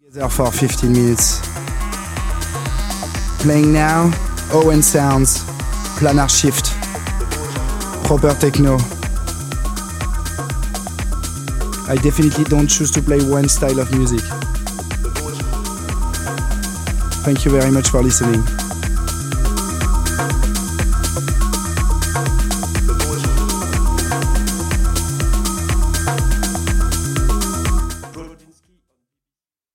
There for 15 minutes. Playing now, Owen Sounds, Planar Shift, proper techno. I definitely don't choose to play one style of music. Thank you very much for listening.